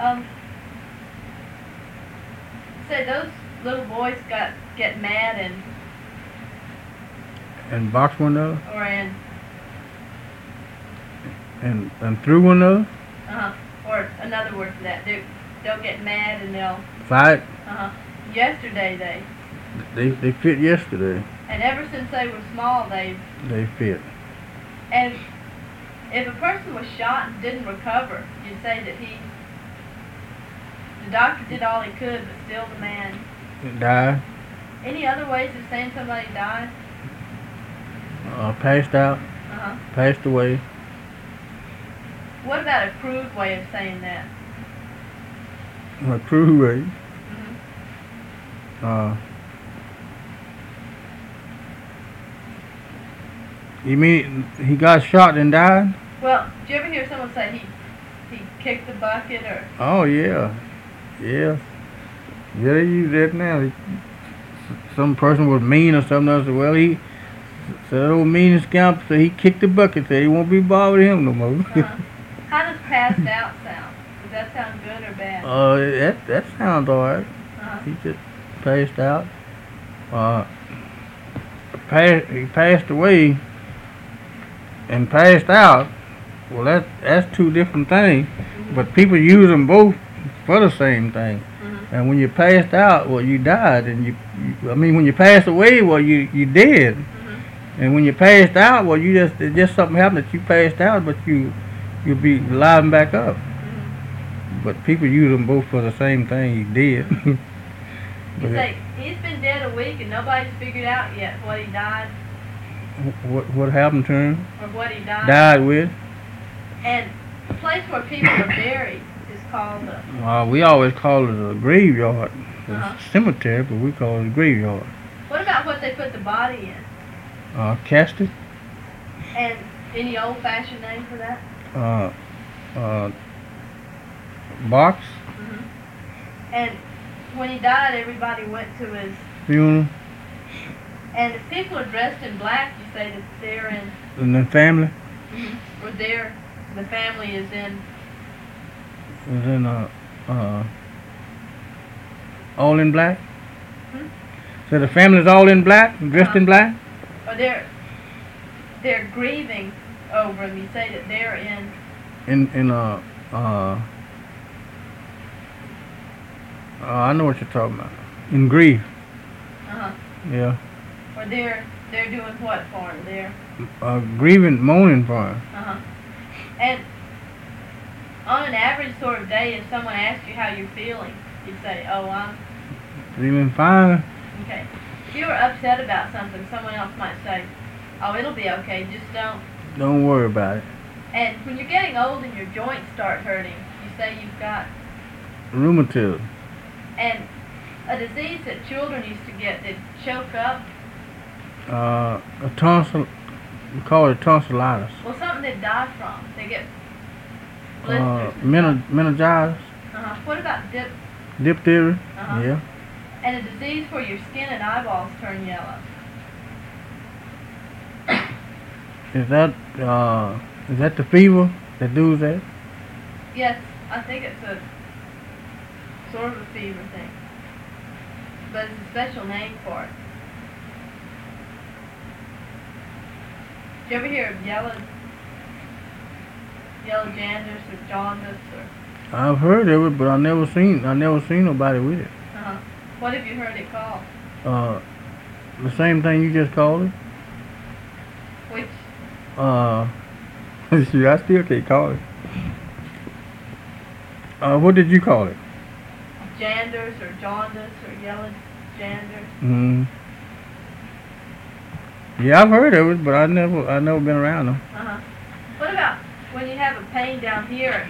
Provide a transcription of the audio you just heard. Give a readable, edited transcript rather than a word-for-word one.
Um, say those little boys get mad And box one another? or in And through one another? or another word for that. They'll get mad and they'll Fight? Yesterday They fit yesterday. and ever since they were small They fit. and if a person was shot and didn't recover, you'd say that the doctor did all he could, but still the man Died? Any other ways of saying somebody died? Passed out? Passed away? What about a crude way of saying that? A crude way? You mean he got shot and died? Well, did you ever hear someone say he kicked the bucket or? Oh yeah, yeah. Yeah, they use that now. Some person was mean or something else. Well, he said old mean and scamp, so he kicked the bucket. Said he won't be bothered with him no more. How does passed out sound? Does that sound good or bad? That sounds alright. He just passed out. He passed away and passed out. Well, that's two different things. But people use them both for the same thing. And when you passed out, well, you died. And when you passed away, well, you dead. And when you passed out, well, it just something happened that you passed out, but you'll be alive and back up. But people use them both for the same thing. You did. You say he's been dead a week and nobody's figured out yet what he died. What happened to him? Or what he died. Died with. And the place where people are buried is called we always call it a graveyard. It's a cemetery, but we call it a graveyard. What about what they put the body in? Casket. And any old-fashioned name for that? Box. And when he died, everybody went to his funeral. And if people are dressed in black, you say that they're in. And the family. Or the family is in. Is in all in black. So the family's all in black, dressed in black. Or they're grieving over him. You say that they're in. I know what you're talking about. In grief. Yeah. Or they're doing what for him? They're grieving, mourning for him. And on an average sort of day, if someone asks you how you're feeling, you'd say, "Oh, I'm feeling fine." Okay. If you were upset about something, someone else might say, "Oh, it'll be okay. Just don't worry about it." And when you're getting old and your joints start hurting, you say you've got rheumatism. And a disease that children used to get, they'd choke up. A tonsil, we call it tonsillitis. Well, something they die from. They get blisters. Meningitis. What about diphtheria? Yeah. And a disease where your skin and eyeballs turn yellow. Is that the fever that does that? Yes, I think it's a sort of a fever thing. But it's a special name for it. Did you ever hear of yellow jaundice or jaundice or? I've heard of it, but I never seen nobody with it. What have you heard it called? The same thing you just called it. Which? See, I still can't call it. What did you call it? Jaundice or jaundice or yellow jaundice. Yeah, I've heard of it, but I've never been around them. What about when you have a pain down here